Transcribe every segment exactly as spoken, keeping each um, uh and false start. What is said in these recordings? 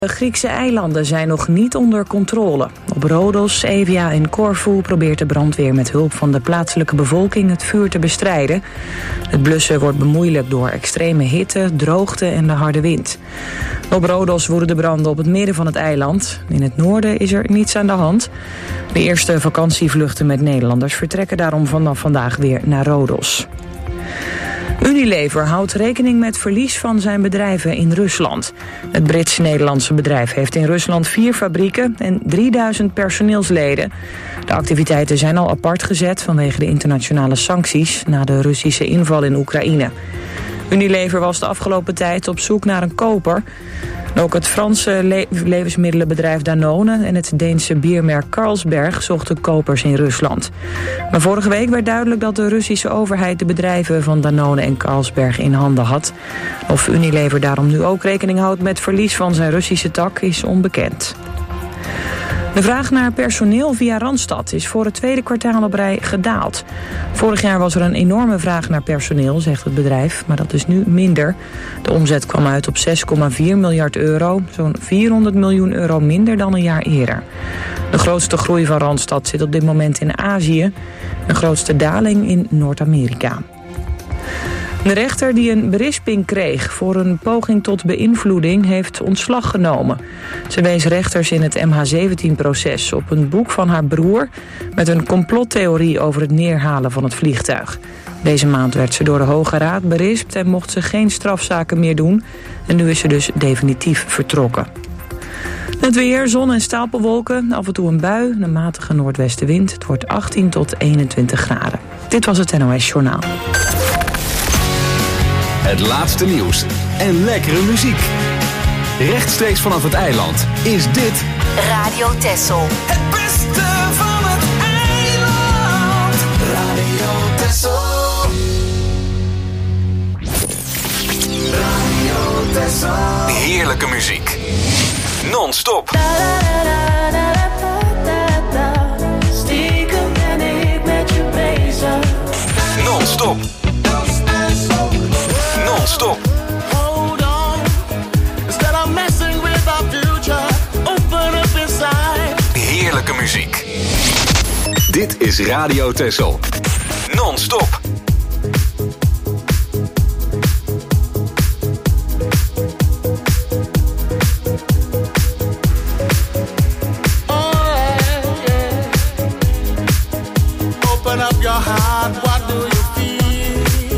De Griekse eilanden zijn nog niet onder controle. Op Rodos, Evia en Corfu probeert de brandweer met hulp van de plaatselijke bevolking het vuur te bestrijden. Het blussen wordt bemoeilijkt door extreme hitte, droogte en de harde wind. Op Rodos woeden de branden op het midden van het eiland. In het noorden is er niets aan de hand. De eerste vakantievluchten met Nederlanders vertrekken daarom vanaf vandaag weer naar Rodos. Unilever houdt rekening met verlies van zijn bedrijven in Rusland. Het Brits-Nederlandse bedrijf heeft in Rusland vier fabrieken en drieduizend personeelsleden. De activiteiten zijn al apart gezet vanwege de internationale sancties na de Russische inval in Oekraïne. Unilever was de afgelopen tijd op zoek naar een koper. Ook het Franse le- levensmiddelenbedrijf Danone en het Deense biermerk Carlsberg zochten kopers in Rusland. Maar vorige week werd duidelijk dat de Russische overheid de bedrijven van Danone en Carlsberg in handen had. Of Unilever daarom nu ook rekening houdt met verlies van zijn Russische tak is onbekend. De vraag naar personeel via Randstad is voor het tweede kwartaal op rij gedaald. Vorig jaar was er een enorme vraag naar personeel, zegt het bedrijf, maar dat is nu minder. De omzet kwam uit op zes komma vier miljard euro, zo'n vierhonderd miljoen euro minder dan een jaar eerder. De grootste groei van Randstad zit op dit moment in Azië, de grootste daling in Noord-Amerika. De rechter die een berisping kreeg voor een poging tot beïnvloeding heeft ontslag genomen. Ze wees rechters in het M H zeventien proces op een boek van haar broer met een complottheorie over het neerhalen van het vliegtuig. Deze maand werd ze door de Hoge Raad berispt en mocht ze geen strafzaken meer doen. En nu is ze dus definitief vertrokken. Het weer, zon en stapelwolken, af en toe een bui, een matige noordwestenwind. Het wordt achttien tot eenentwintig graden. Dit was het N O S Journaal. Het laatste nieuws en lekkere muziek. Rechtstreeks vanaf het eiland is dit Radio Texel. Het beste van het eiland. Radio Texel. Radio Texel. heerlijke muziek. Non-stop. Stiekem ben ik met je bezig. Non-stop. Non-stop. Hold on. Instead of messing with our future, open up inside. Heerlijke muziek. Dit is Radio Texel. Non-stop. Open up your heart, what do you feel?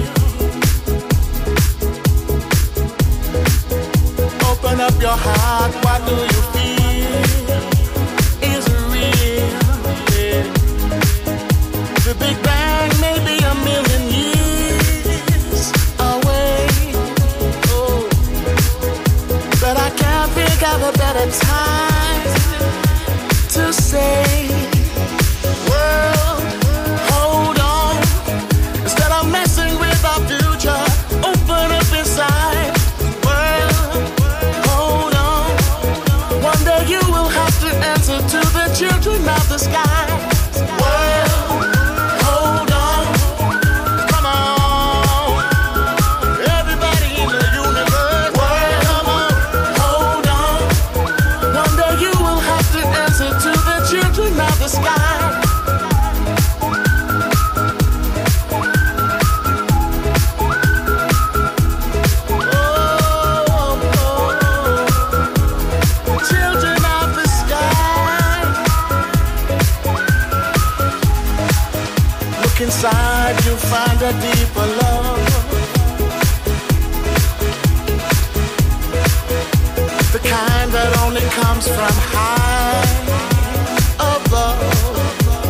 Open up your heart, what do you feel? Is it real? Yeah. The Big Bang may be a million years away. Oh, but I can't think of a better time to say, world, hold on. Instead of messing with our future, open up inside. World, hold on. One day you will have to answer to the children of the sky. World, hold on. Come on. Everybody in the universe. World, come on. Hold on. One day you will have to answer to the children of the sky. Inside you find a deeper love, the kind that only comes from high above.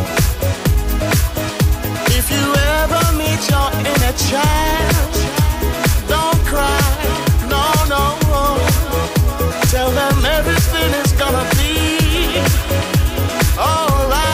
If you ever meet your inner child, don't cry, no, no. Tell them everything is gonna be alright.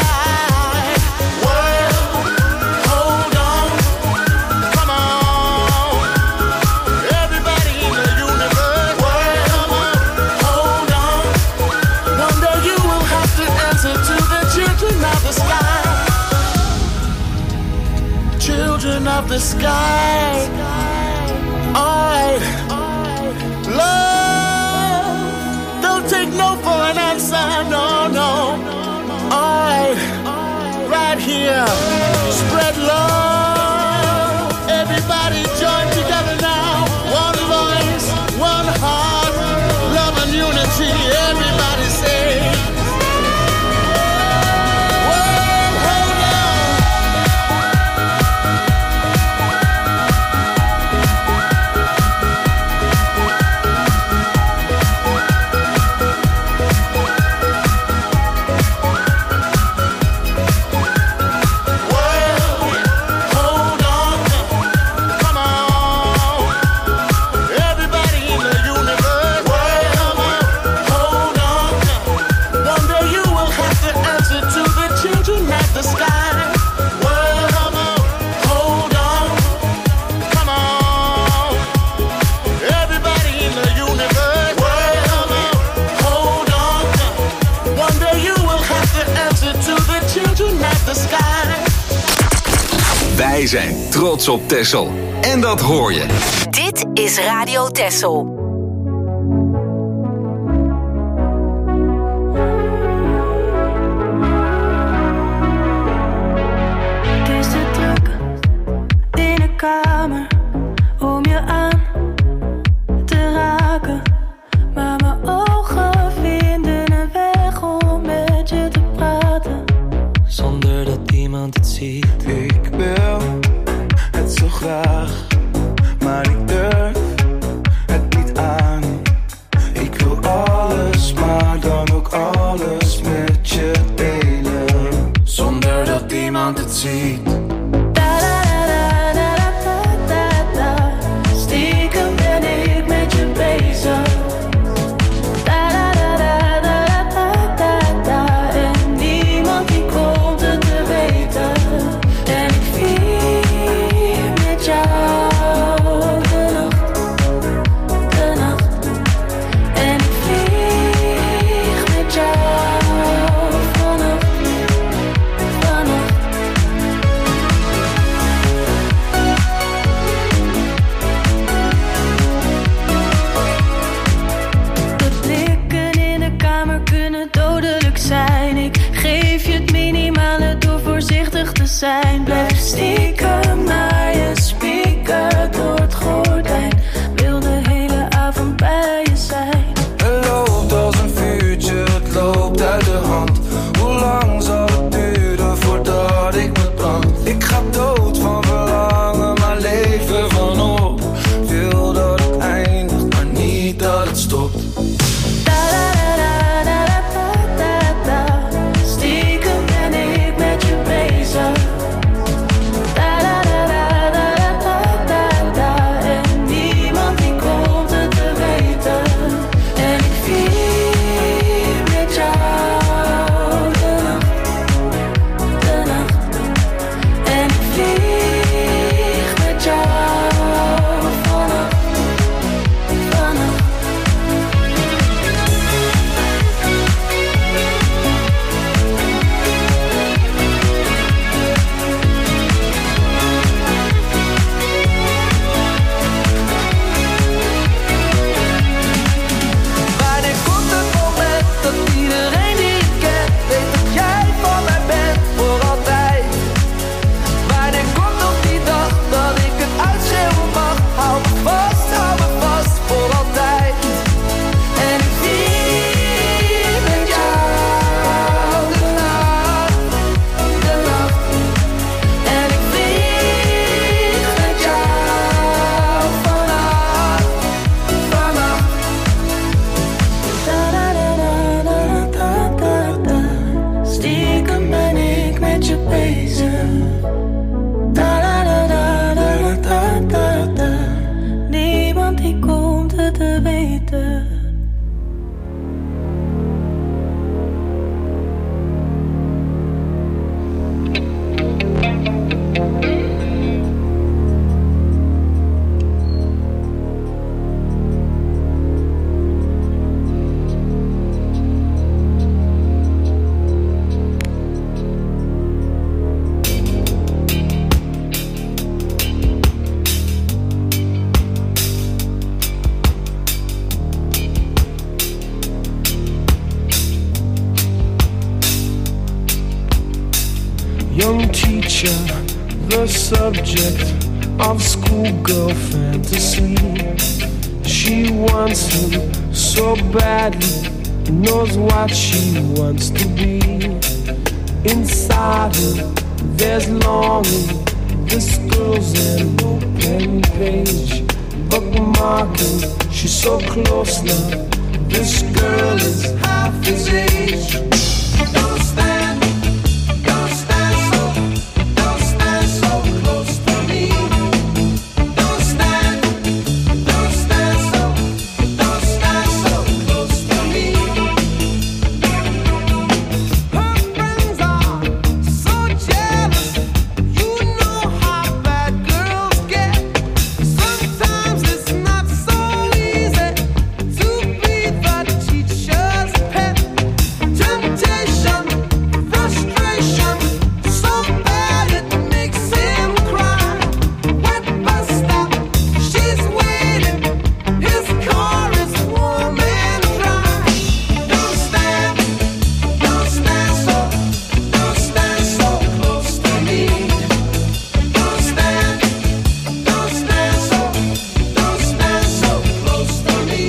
Children of the sky, alright, love, don't take take no for an answer, no, no. I, right here, spread love. Everybody join together now. One voice, one heart, love and unity. Everybody say. Wij zijn trots op Texel. En dat hoor je. Dit is Radio Texel. Het is te druk in de kamer om je aan te raken. Maar mijn ogen vinden een weg om met je te praten. Zonder dat iemand het ziet. Ik wil het zo graag, maar ik durf het niet aan. Ik wil alles, maar dan ook alles met je delen. Zonder dat iemand het ziet. Stiekem ben ik met je bezig. En niemand die komt het te weten. En ik vier met jou de nacht, de nacht. En ik vlieg met jou vannacht, vannacht. De blikken in de kamer kunnen dodelijk zijn. Ik geef je het minimale door voorzichtig te zijn. Blijf stiekem naar je spieken door het gordijn. Wil de hele avond bij je zijn. Het loopt als een vuurtje, het loopt uit de hand. Hoe lang zal het duren voordat ik me brand? Ik ga dood van verlangen, maar leven van op. Wil dat het eindigt, maar niet dat het stopt. Stiekem ben ik met je bezig. young teacher, the subject of schoolgirl fantasy. She wants him so badly, knows what she wants to be. Inside her, there's longing. This girl's an open page, bookmarking. She's so close now. This girl is half his age. Don't stand, don't stand so, don't stand so close to me. Don't stand, don't stand so, don't stand so close to me. Her friends are so jealous. You know how bad girls get. Sometimes it's not so easy to be the teacher's pet. Temptation, frustration, so bad it makes him cry. Wet bus stop, she's waiting. His car is warm and dry. Don't stand, don't stand so, don't stand so close to me. Don't stand, don't stand so, don't stand so close to me.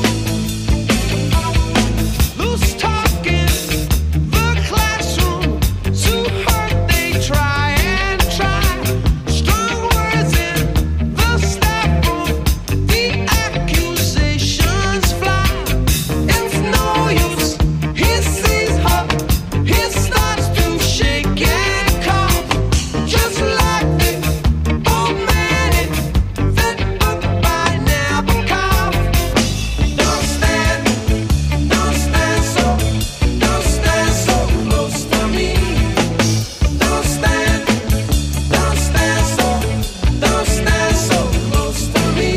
Loose talk in the classroom, to hurt they try and try. Strong words in the staff room, the accusations fly. It's no use, he sees her, he starts to shake and cough. Just like the old man in that book by Nabokov. Don't stand, don't stand so, don't stand so close to me. Don't stand, don't stand so, don't stand so close to me.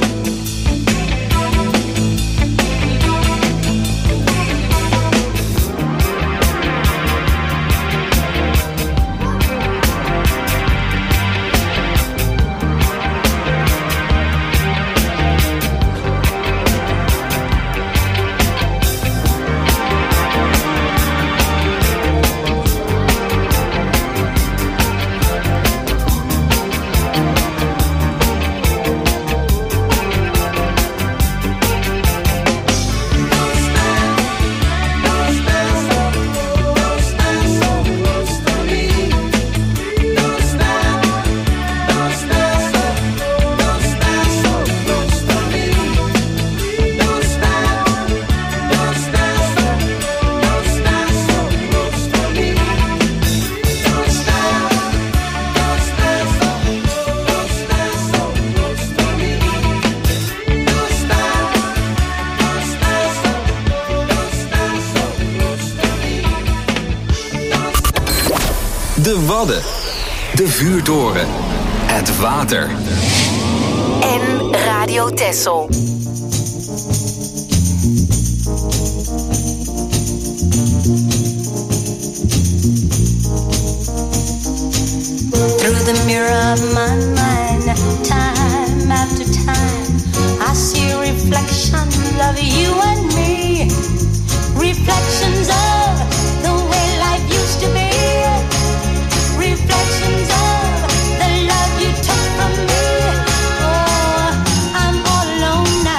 De Wadden, de vuurtoren, het water. En Radio Texel. Through the mirror of my mind, time after time, I see reflections of you and me. Reflections of the way life used to be. Reflections of the love you took from me. Oh, I'm all alone now.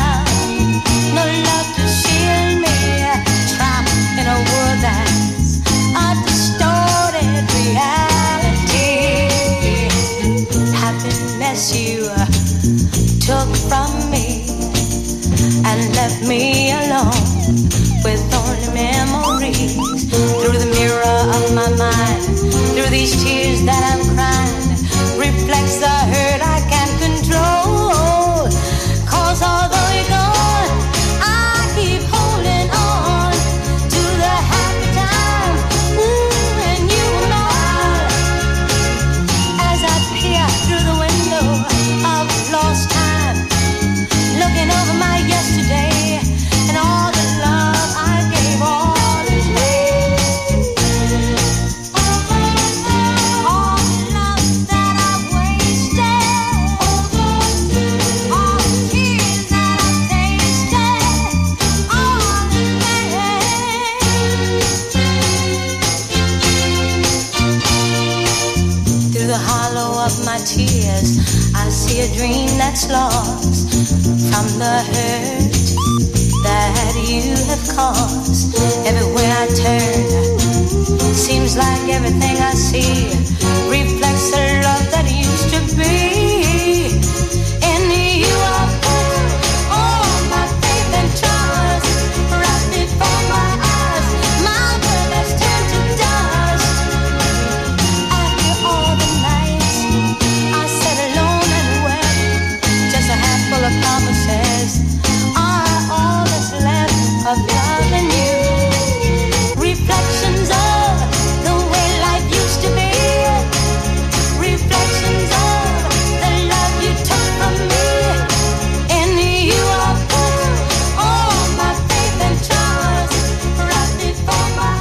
tears. I see a dream that's lost from the hurt that you have caused. Everywhere I turn, seems like everything I see reflects the love that used to be. In you I put all my faith and trust, right before my eyes, my world has turned to dust. After all the nights I sat alone and wept, just a handful of promises are all that's left of loving you. Reflections of the way life used to be. Reflections of the love you took from me. In you I put all my faith and trust, right before my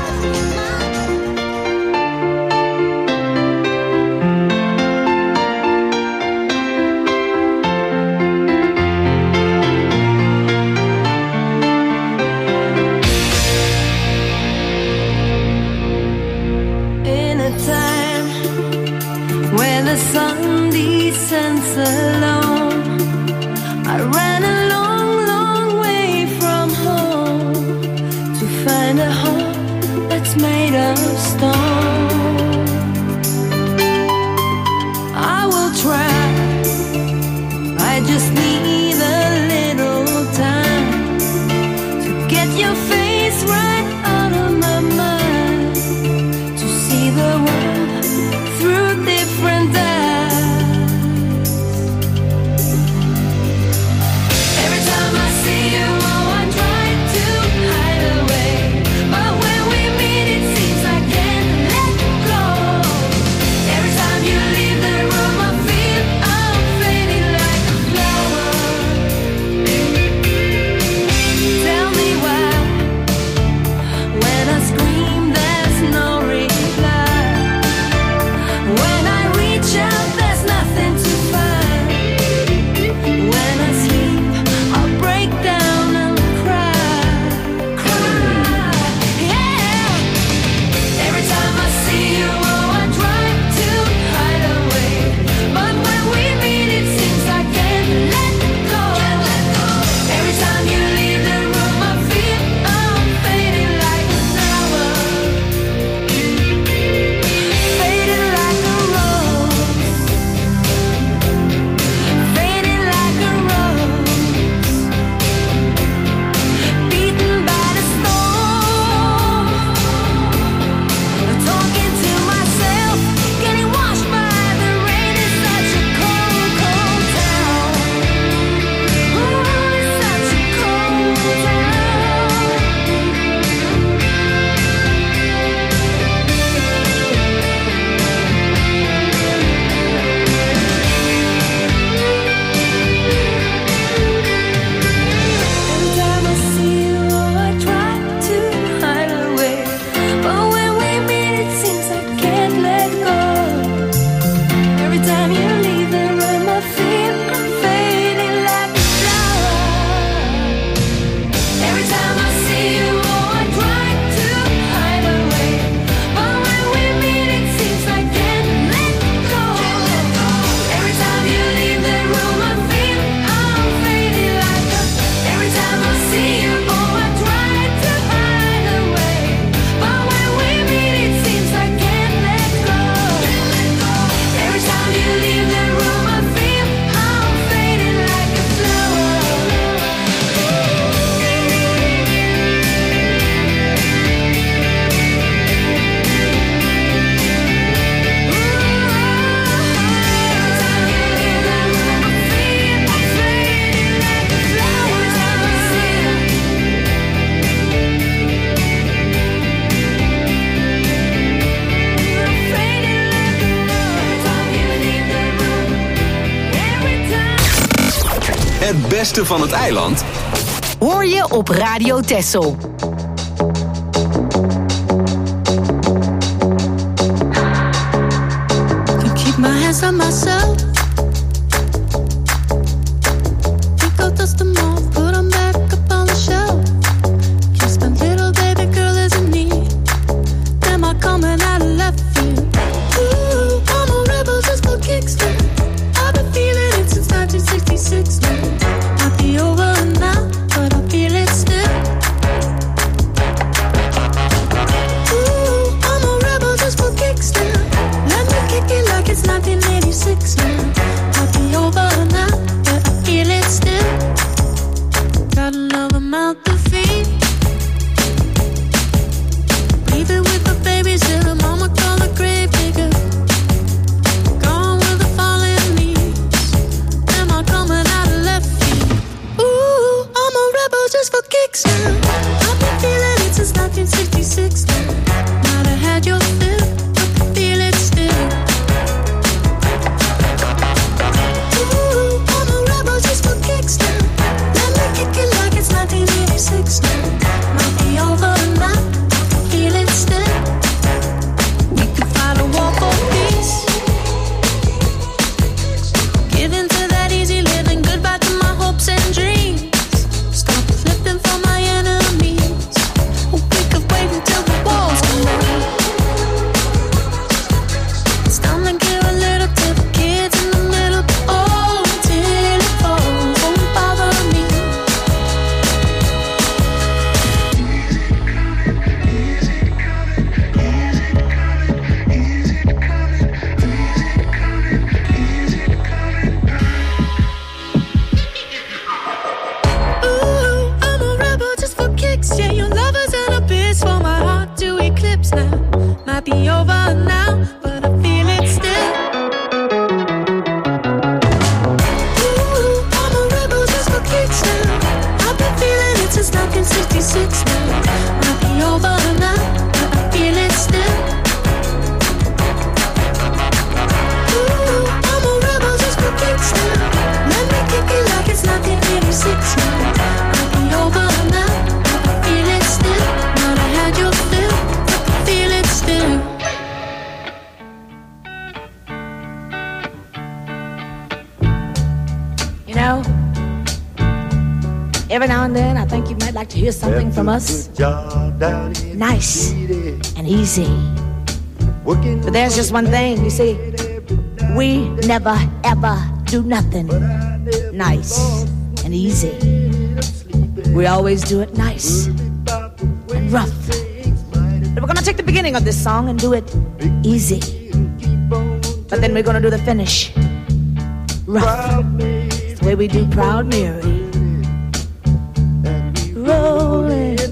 In a time when the sun descends alone, I ran a long, long way from home to find a home that's made of stone. I will try, I just need a little time to get your face right out of my mind, to see the world through different eyes. Every time I see you, oh, I try to hide away, but when we meet, it seems I can't let go. Every time you leave the room, I feel I'm fading like a flower. Tell me why, when I scream, there's no reply. When I reach out, there's nothing to find. When I sleep, I'll break down and cry, cry, yeah. Every time I see you, oh, I try to hide away, but when we meet, it seems I can't let go. Every time you leave the room, I feel I'm fading like a flower, fading like a rose, fading like a rose, beaten by the storm, talking to myself, getting washed by the rain. It's such a cold, cold town. Ooh, it's such a cold town. Every time I see you, oh, I try to hide away, but when we meet, it seems I can't let go. Every time you leave the room, I feel I'm fading like a flower. Every time I see you, oh, I try to hide away, but when we meet, it seems I can't let go. Every time you leave the room, I feel I'm fading like a. Every time I see you, oh, I try to hide away, but when we meet, it seems I can't let go. Every time you leave the room, I feel I'm fading like a flower. Het beste van het eiland Hoor je op Radio Texel. Can keep my hands on myself. Think I'll dust them off, put them back up on the shelf. Kiss my little baby girl is in need. Am I coming out of left field? Ooh, I'm a rebel just for kicks. nineteen sixty-six. Might have had your fill, but feel it still. Ooh, all the rebels just for kicks now. Let me kick it like it's nineteen eighty-six now. Might be over now, feel it still. We could fight a war for peace. Give in to that easy living, goodbye to my hopes and dreams. Stop flipping for my enemies. We could wait until the walls come down. It's time to give a little to the kids in the middle. Oh, till it falls, won't bother me. Ooh, I'm a rebel just for kicks. Yeah, your lovers and a bitch for my heart to eclipse now. Might be over now, but I feel it still. Ooh, I'm a rebel just for kicks now. I've been feeling it since nineteen sixty-six now. Might be over now, but I feel it still. Ooh, I'm a rebel just for kicks now. Let me kick it like it's nineteen eighty-six now. Might be over now, but I feel it still. Might have had your fill, but I feel it still. You know, every now and then I think you might like to hear something from us. Nice and easy. But there's just one thing, you see, we never ever do nothing nice and easy. We always do it nice and rough. But we're gonna take the beginning of this song and do it easy. But then we're gonna do the finish rough. It's the way we do Proud Mary. Rolling,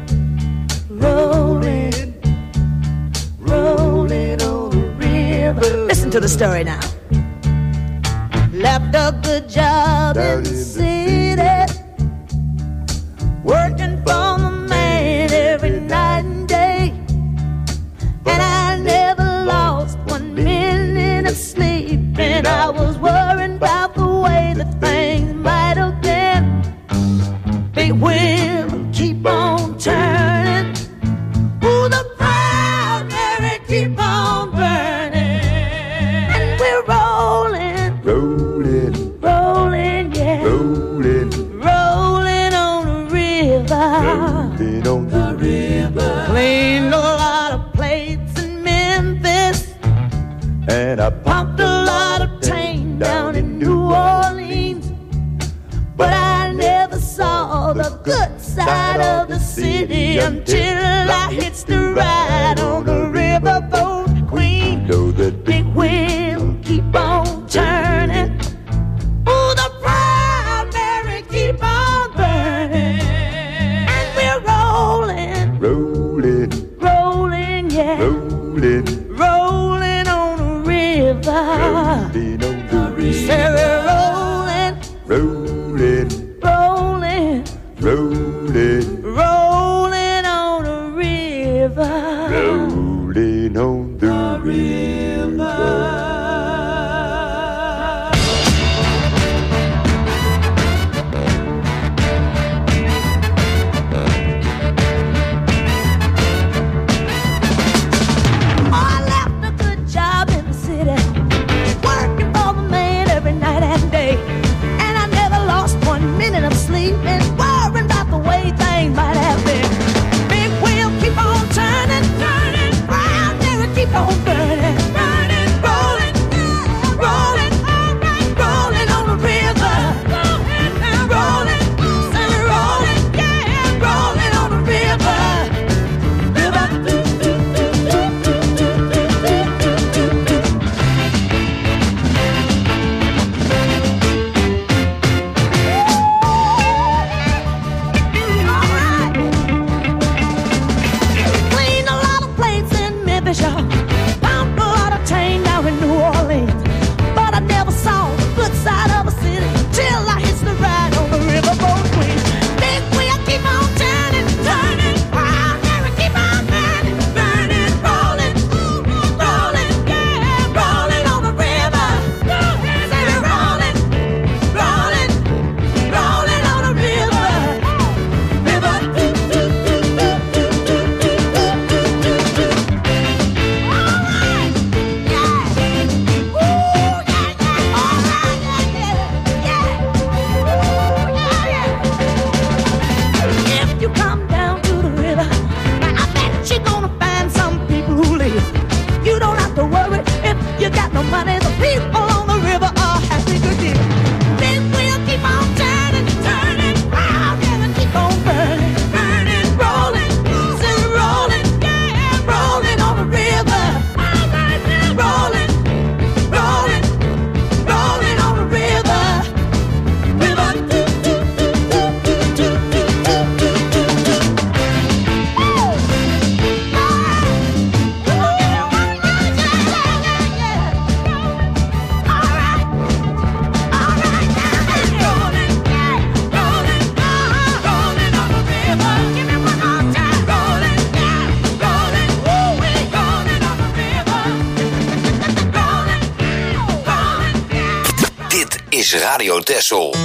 rolling, rolling on the river. Listen to the story now. Left a good job in the city, working for the man every night and day. And I never lost one minute of sleep. And I was worried about the way that things might have been. Big wheel keep on turning. Ooh, the Proud Mary keep on burning. And we're rolling, Rolling, rolling, yeah, rolling, rolling on the river. rolling on the river. Cleaned a lot of plates in Memphis, And I pumped a lot of tang down in New Orleans. But I never saw the good side of the city until I hitched the ride on the riverboat queen. know that Big wheel keep on turning. Ooh, the Proud Mary keep on burning. And we're rolling, rolling, rolling, yeah, rolling, rolling on the river. rolling on the Say river. we're rolling, Rolling, rolling, rolling, rolling on the river. rolling on the river. I left a good job in the city, working for the man every night and day. And I never lost one minute of sleep and worrying about the way things might have been. Big wheel keep on turning, turning, Proud Mary keep on burning, burning, rolling, Radio Texel.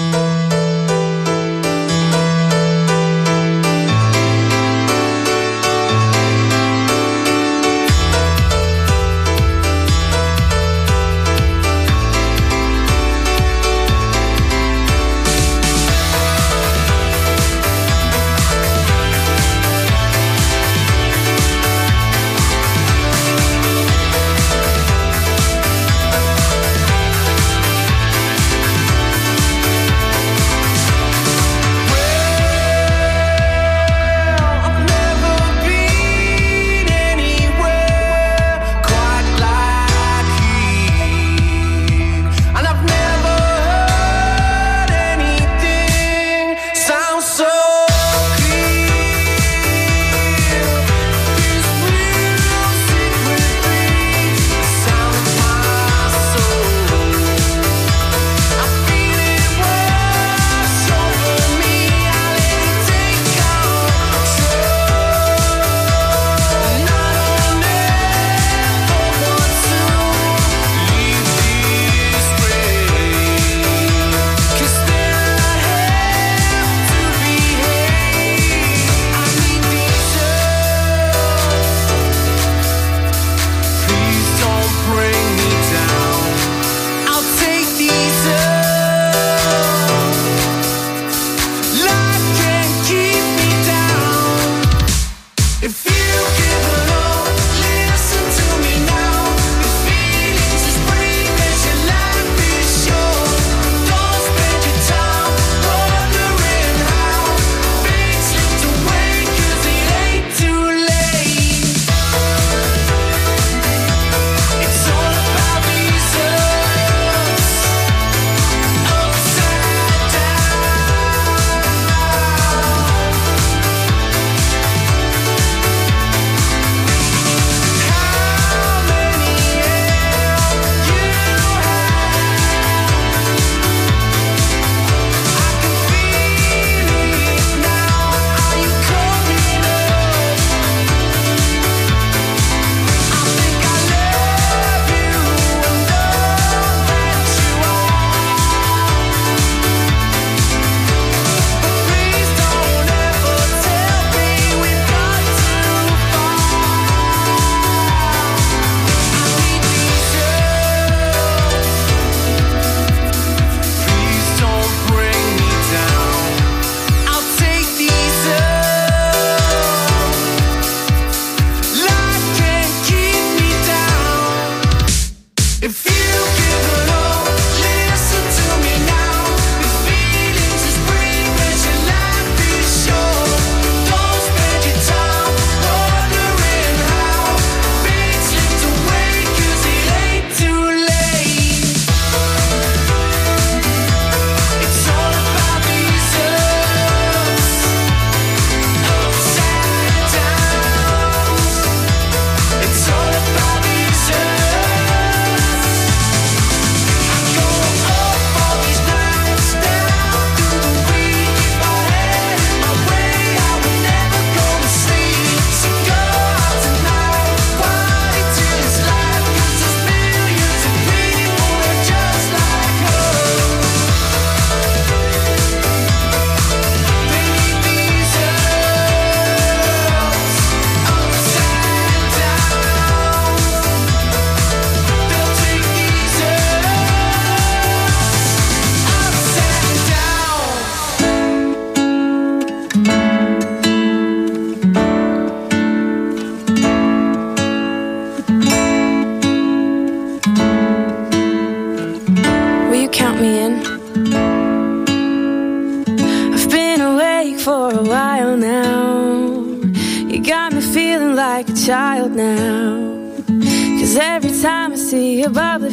like a child now. 'Cause every time I see your bubbly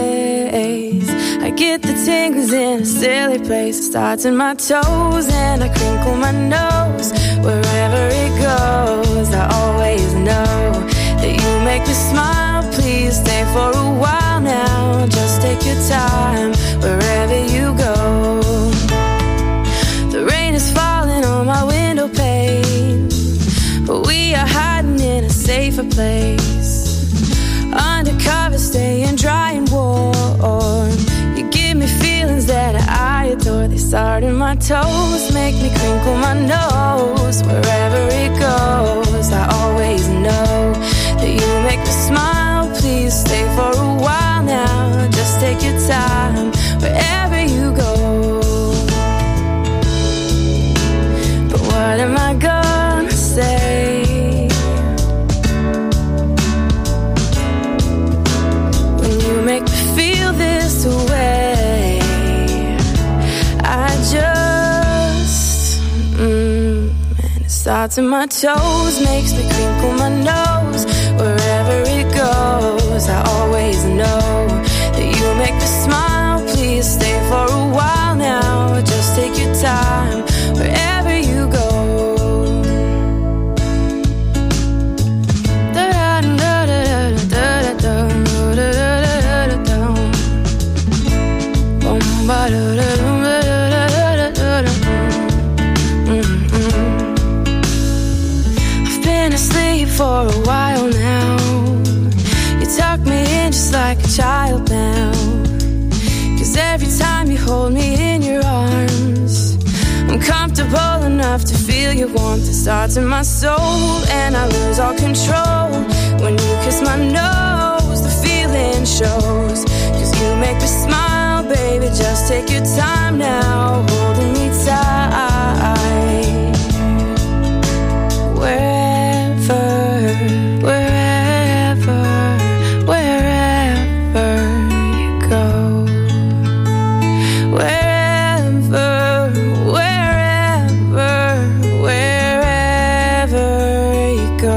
face, I get the tingles in a silly place. It starts in my toes and I crinkle my nose. Wherever it goes, I always know that you make me smile. Please stay for a while now. Just take your time wherever you go. The rain is falling on my window pane, but we are hiding in a safer place. Undercover, staying dry and warm. You give me feelings that Starting my toes make me crinkle my nose. Wherever it goes, I always know that you make me smile. Please stay for a while now. Just take your time wherever you go. But what am I gonna say when you make me feel this way? I just, mm, and it starts in my toes, makes me crinkle my nose. Wherever it goes, I always know that you make me smile. Please stay for a while now. Just take your time wherever you go. I've been asleep for a while now. You tuck me in just like a child now. 'Cause every time you hold me in your arms, I'm comfortable enough to feel your warmth. It starts in my soul and I lose all control. When you kiss my nose, the feeling shows. 'Cause you make me smile, baby, just take your time now, holding me tight. Wherever, wherever, wherever you go. Wherever, wherever, wherever you go.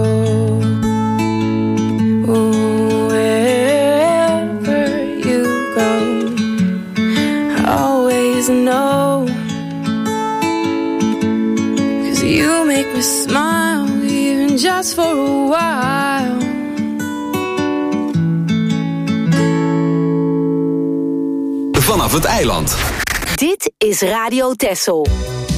Wherever you go, I always know. 'Cause you make me smile, even just for a while. Vanaf het eiland. Dit is Radio Texel.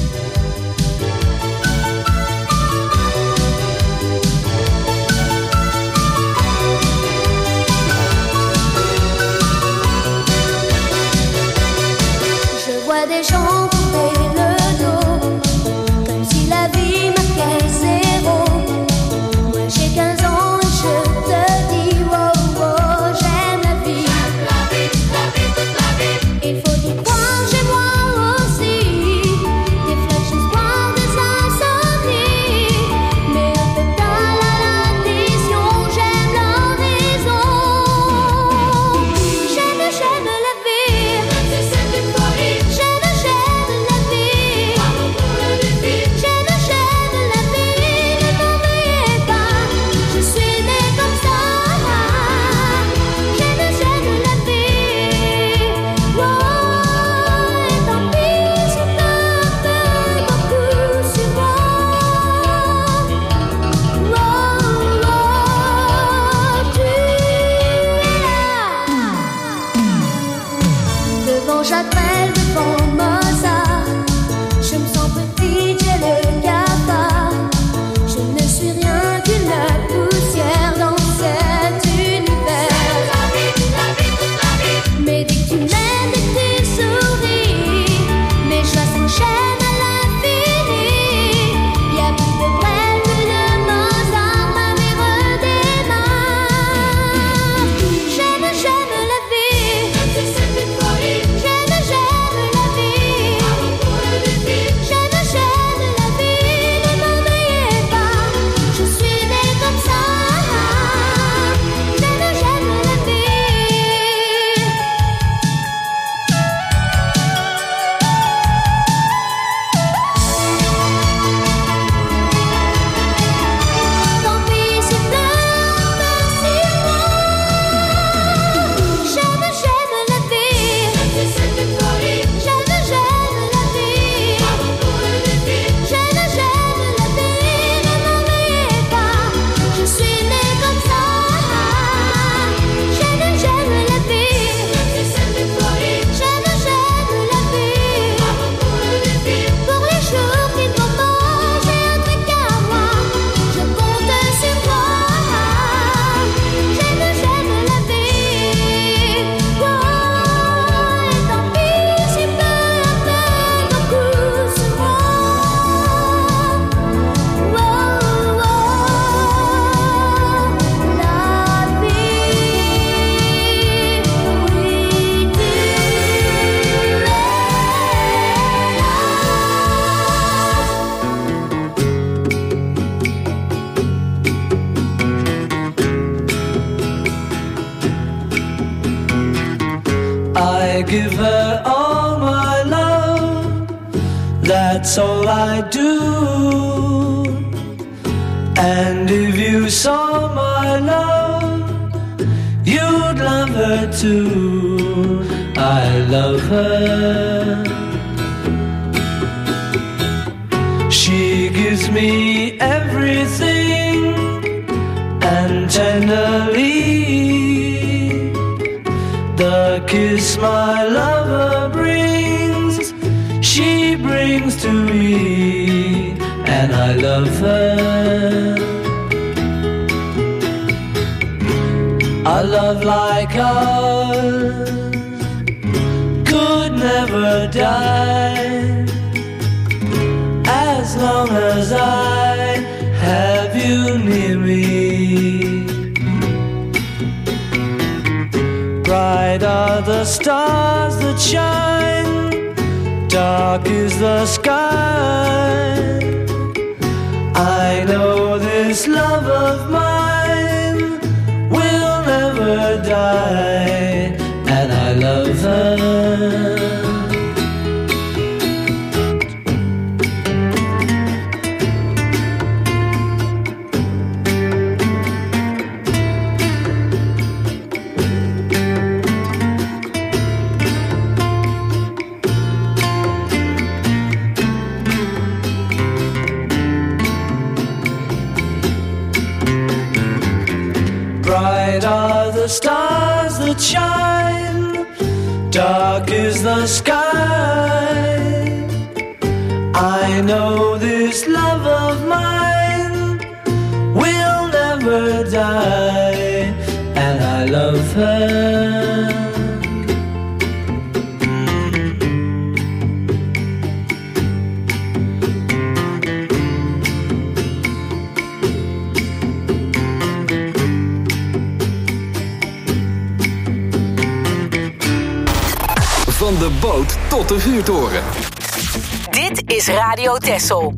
Je vois des gens tourner le dos, comme si la vie marquait zéro. Moi j'ai quinze ans et je te dis, wow, wow, j'aime la vie. La vie, la vie, toute la vie. Il faut y croire chez moi aussi. give her all my love. That's all I do. And if you saw my love, you'd love her too. I love her. She gives me everything, and tenderly the kiss my lover brings, she brings to me, and I love her. A love like ours could never die, as long as I have you near me. Bright are the stars that shine, dark is the sky. I know this love of mine will never die, and I love her. Bright are the stars that shine, dark is the sky. I know this love of mine will never die, and I love her. Van de boot tot de vuurtoren. Dit is Radio Texel.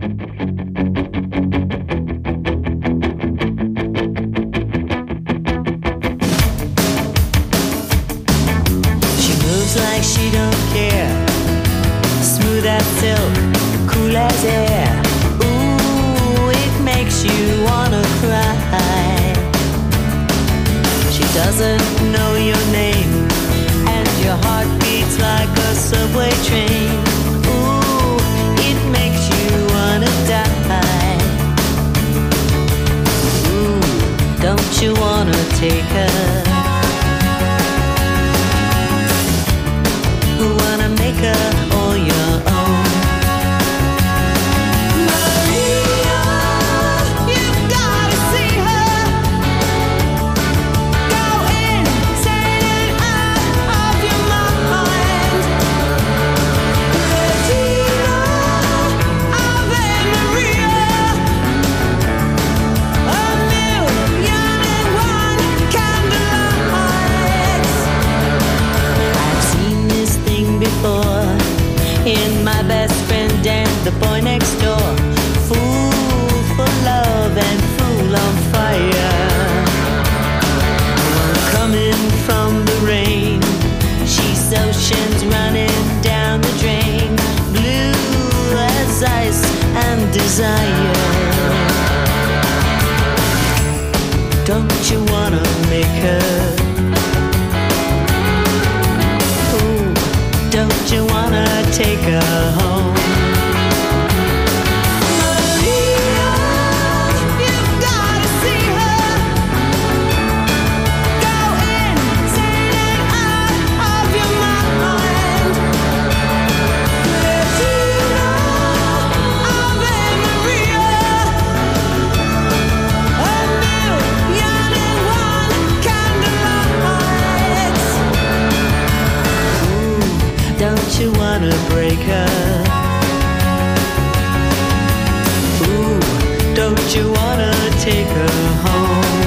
She moves like she don't care. Smooth as silk, cool as air. Ooh, it makes you wanna cry. She doesn't know your name, and your heart beats like a subway train. Ooh, it makes you wanna die. Ooh, don't you wanna take her? Wanna make her all your own? Maria, you've gotta see her. Go insane and out of your mind. Regina, Ave Maria. A million and one candlelights. I've seen this thing before in my best friend and the boy next door. Fool for love and fool on fire. Coming from the rain, she's oceans running down the drain. Blue as ice and desire. Don't you wanna make her? Ooh, don't you wanna take her home? Maria, you've gotta see her. Go insane and out of your mind. Regina, Ave Maria. A million and one candlelights. Ooh, don't you wanna break her? Ooh, don't you wanna take her home?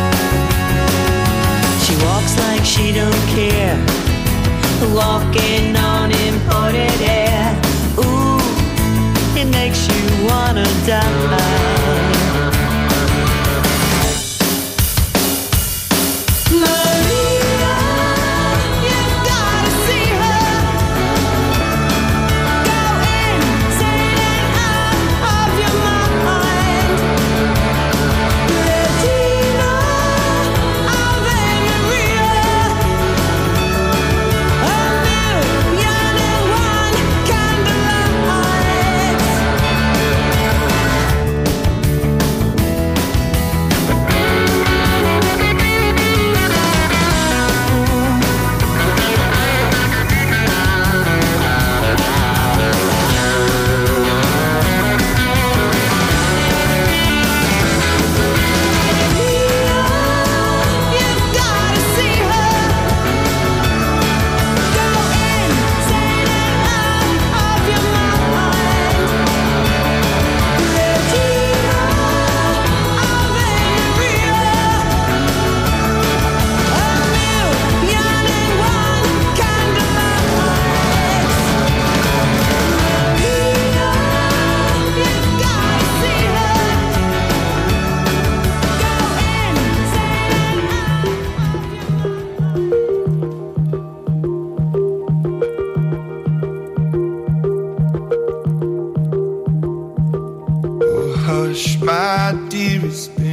She walks like she don't care, walking on imported air. Ooh, it makes you wanna die. Maria, you've gotta see her.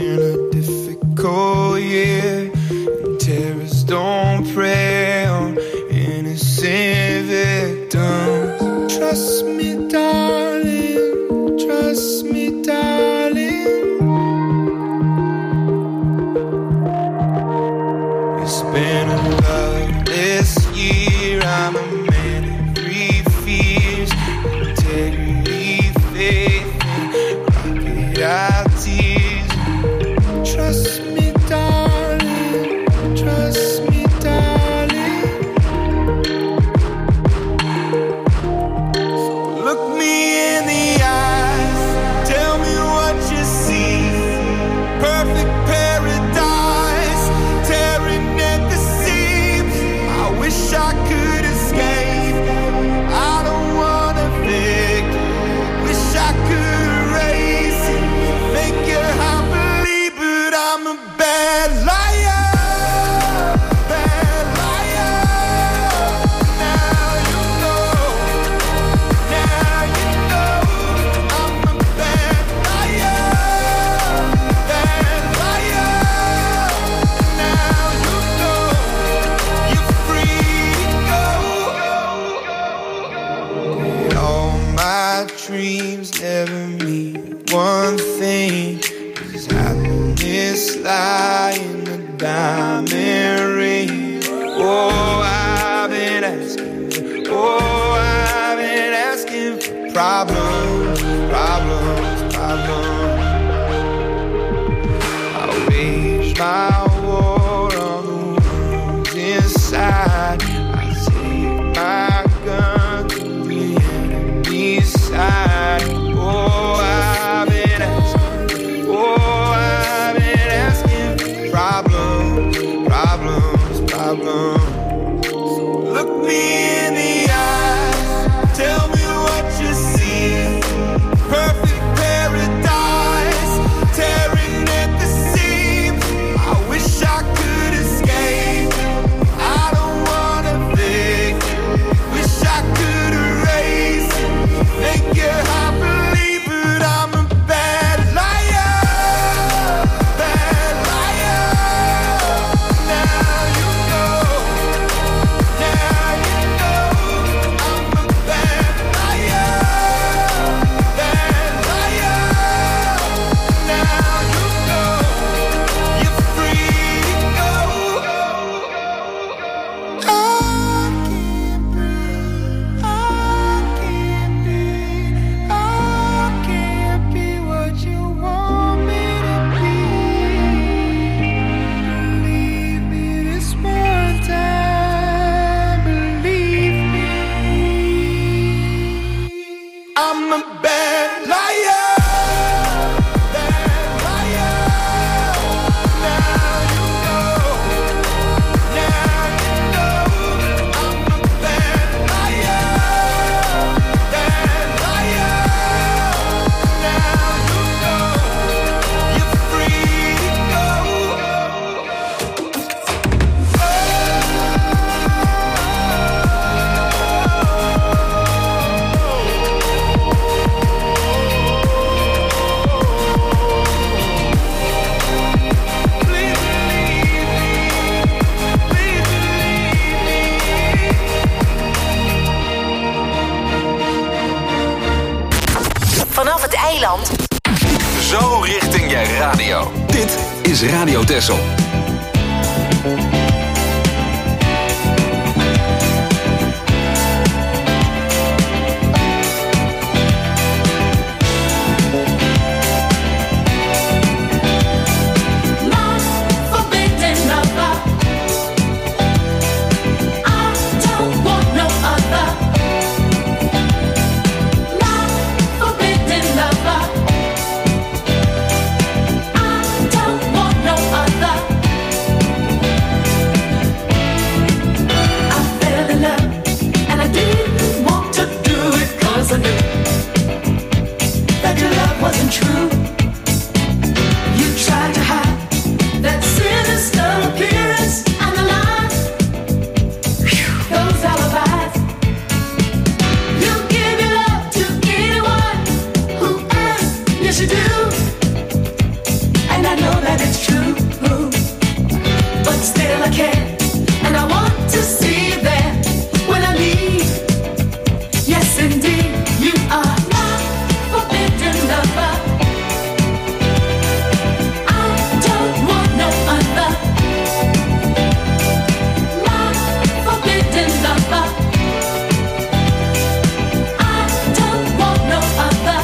been a difficult year, and terrorists don't prey on innocent victims. Trust me, darling, trust me, darling. It's been a loveless year. I'm a man of three fears: integrity, faith, and crocodile tears. Trust me, darling, trust me, darling. Look me in the eyes, tell me what you see. Perfect paradise, tearing at the seams. I wish I could escape. I don't wanna fake. Wish I could erase it, make your heart believe, but I'm a bad liar, bad liar. Now you know, now you know, I'm a bad liar, bad liar. Now you know, you're free to go. All my dreams never mean one thing, 'cause happiness lie in the diamond ring. Oh, I've been asking, oh, I've been asking for problems, problems, problems. I wage my war on the wounds inside. I take my gun to the enemy's side. Oh, I've been asking, oh, I've been asking for problems, problems, problems. Look me in the eyes, tell me what you see. Perfect paradise, tearing at the seams. I wish I could escape. I don't wanna fake. Wish I could erase it, make your heart believe, but I'm a bad liar, bad liar. Now you know, now you know, I'm a bad liar, bad liar. Now you know, you're free to go. I can't breathe, I can't be, I can't be what you want me to be. Believe me this one time, believe me. I'm a bad liar, bad liar. Now you know, now you know, I'm a bad liar, bad liar. Now you know, you're free to go. Please believe me, please believe me. Vanaf het eiland Zo richting je radio. Dit is Radio Texel. My forbidden lover, I don't want no other. My forbidden lover, I don't want no other. that it's true, but still I can't, and I want to see you there when I leave. Yes, indeed, you are my forbidden lover. I don't want no other. My forbidden lover. I don't want no other.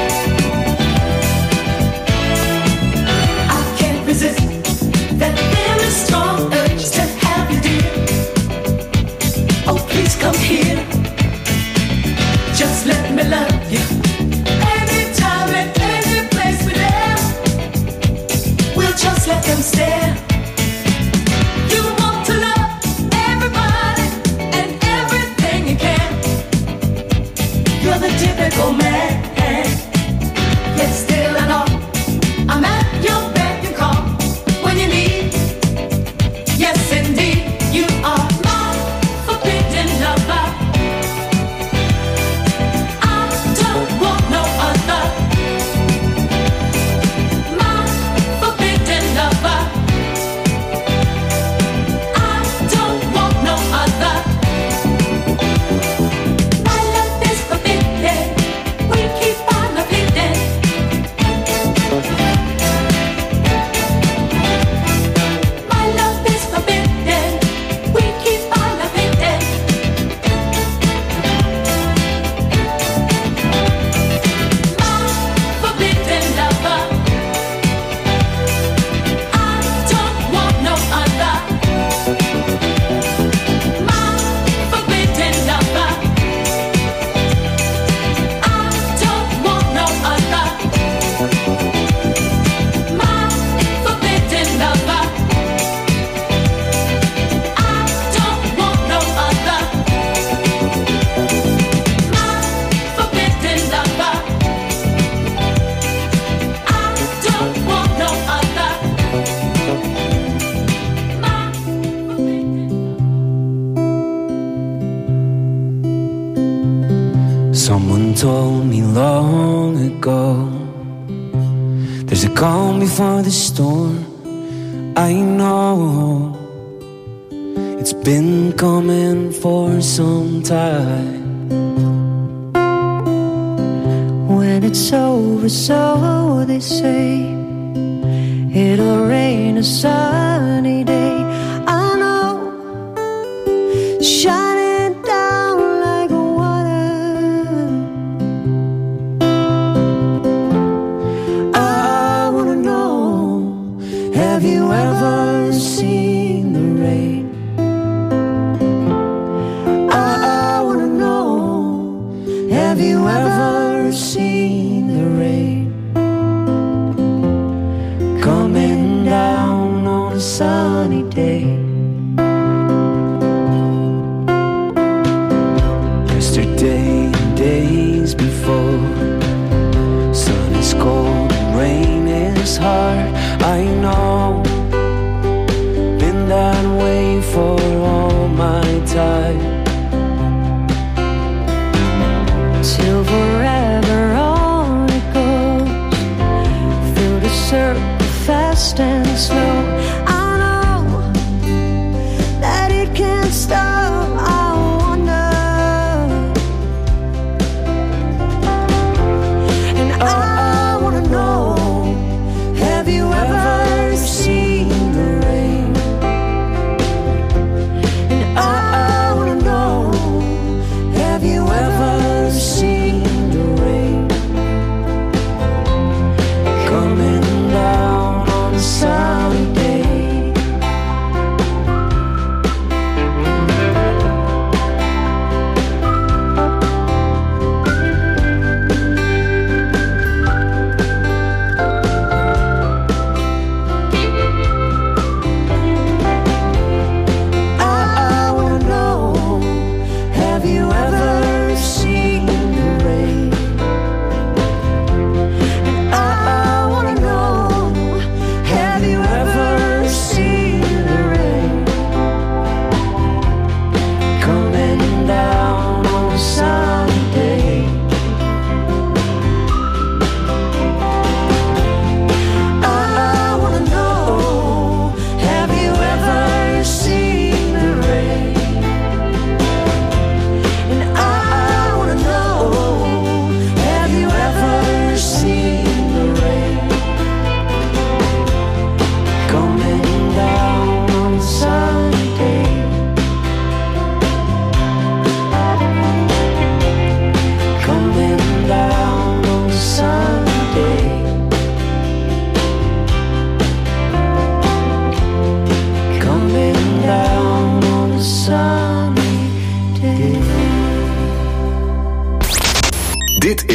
I can't resist that very strong urge to have you, dear. Oh, please come here. Just let me love you. Anytime and any place we're there, we'll just let them stare. You want to love everybody and everything you can. You're the typical man. Yet still I know I'm at your beck and call when you need. Yes, indeed, you are my forbidden lover. I don't want no other. My forbidden lover. I don't want no other. My love is forbidden. We keep our love hidden. My love is forbidden. We keep our love hidden. My forbidden lover. I don't want no other. My forbidden lover. I don't want no other. My forbidden lover. I don't want no other. My forbidden lover. I don't want no other. My Someone told me long ago, there's a calm before the storm. I know it's been coming for some time. When it's over, so they say, it'll rain a sunny day. I know, shining down like water. I wanna know, have you ever seen the rain? I wanna know, have you ever seen the rain coming down on a sunny day? Yesterday and days before, sun is cold and rain is hard. I know, been that way for all my time. Till forever on it goes, through the circle fast and slow. I know that it can't stop. I wonder, and I wanna know, have you ever seen the rain? And I wanna know,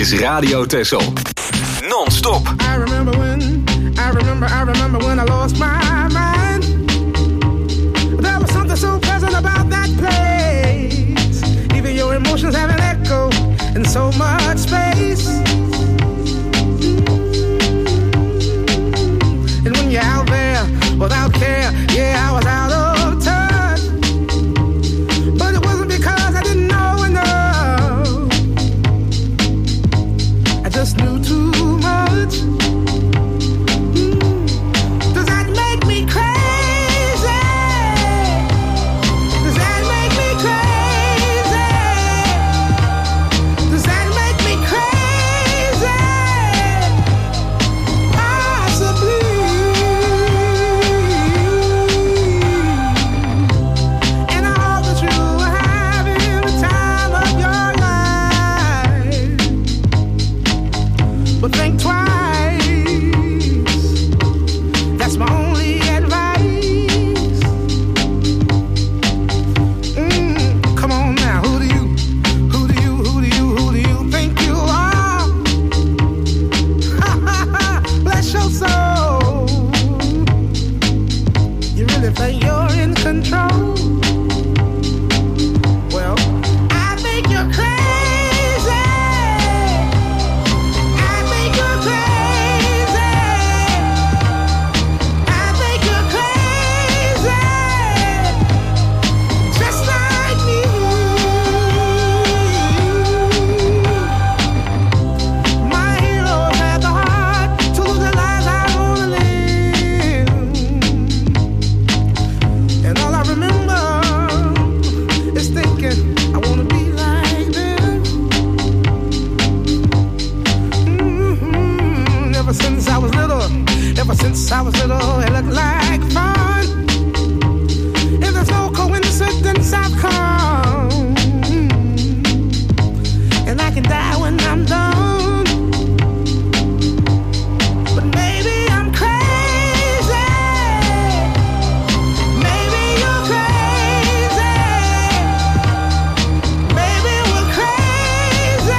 is Radio Texel. Non-stop. I remember when, I remember, I remember when I lost my mind. There was something so pleasant about that place. Even your emotions have an echo in so much space. And when you're out there without care, yeah, I was out of touch. But it wasn't because I didn't know enough. I just knew too much. Does that make me crazy? Does that make me crazy? Does that make me crazy? Possibly. And I hope that you are having the time of your life. But think twice. That's my only advice. Mm, come on now, who do you, who do you, who do you, who do you think you are? Bless your soul. You really think you're in control? Well, I think you're crazy. I think you're crazy. I think you're crazy. Just like me. My heroes had the heart to lose their lives. I wanna live. And all I remember is thinking I wanna be like them. Mhm. Ever since I was little, ever since I was little, it looked like fun. If there's no coincidence, I've come. And I can die when I'm done. But maybe I'm crazy. Maybe you're crazy. Maybe we're crazy.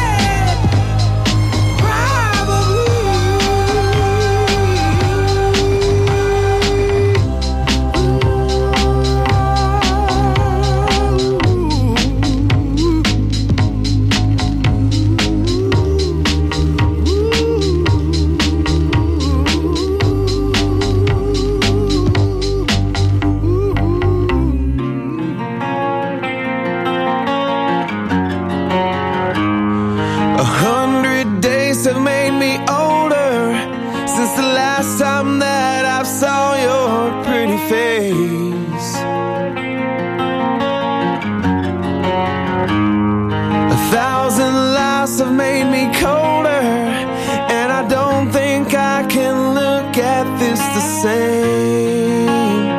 A hundred days have made me older since the last time that I saw your pretty face. A thousand lives have made me colder, and I don't think I can look at this the same.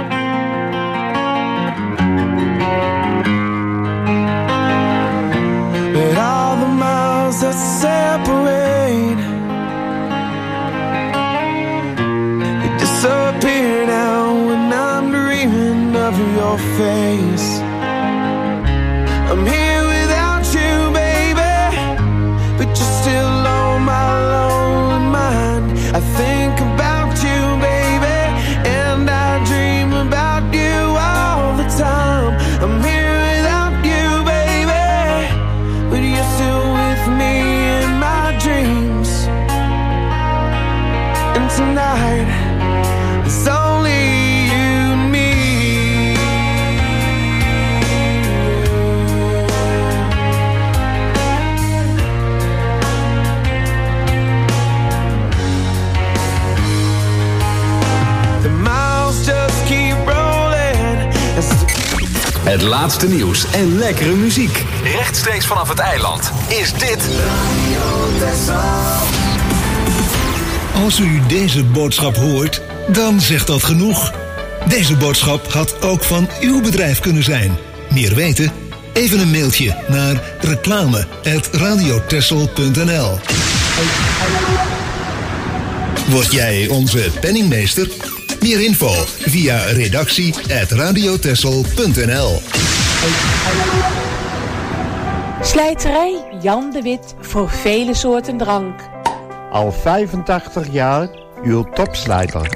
But all the miles that separate, they disappear now when I'm dreaming of your face. I'm here without you, baby, but you're still on my lonely mind. I think about you, baby, and I dream about you all the time. I'm here without you, baby, but you're still with me in my dreams. And tonight, it's only you and me. The miles just keep rolling. Het laatste nieuws en lekkere muziek. Rechtstreeks vanaf het eiland is dit Als u deze boodschap hoort, dan zegt dat genoeg. Deze boodschap had ook van uw bedrijf kunnen zijn. Meer weten? Even een mailtje naar reclame apenstaartje radiotexel punt n l. Word jij onze penningmeester? Meer info via redactie apenstaartje radiotexel punt n l. Slijterij Jan de Wit voor vele soorten drank. Al vijfentachtig jaar uw topslijper.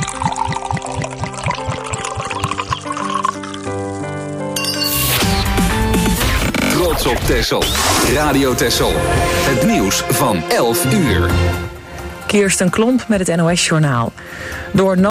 Trots op Texel. Radio Texel. Het nieuws van elf uur. Kirsten Klomp met het N O S-journaal. Door